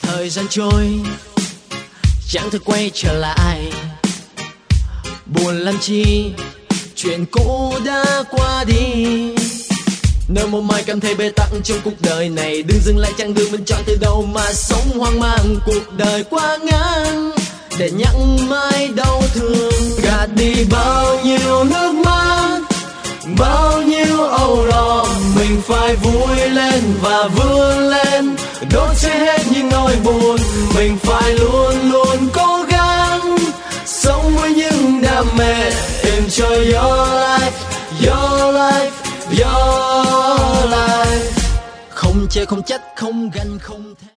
Thời gian trôi chẳng thể quay trở lại, buồn làm chi chuyện cũ đã qua đi. Nếu một mai cảm thấy bế tắc trong cuộc đời này, đừng dừng lại chặng đường mình chọn từ đầu mà sống hoang mang. Cuộc đời quá ngắn để nhắc mãi đau thương, gạt đi bao nhiêu nước mắt, bao nhiêu âu lo. Mình phải vui lên và vươn lên, đốt cháy hết những nỗi buồn. Mình phải luôn luôn cố gắng sống với những đam mê. Enjoy your life, your life, your life. Không chê không trách không ganh không thẹn.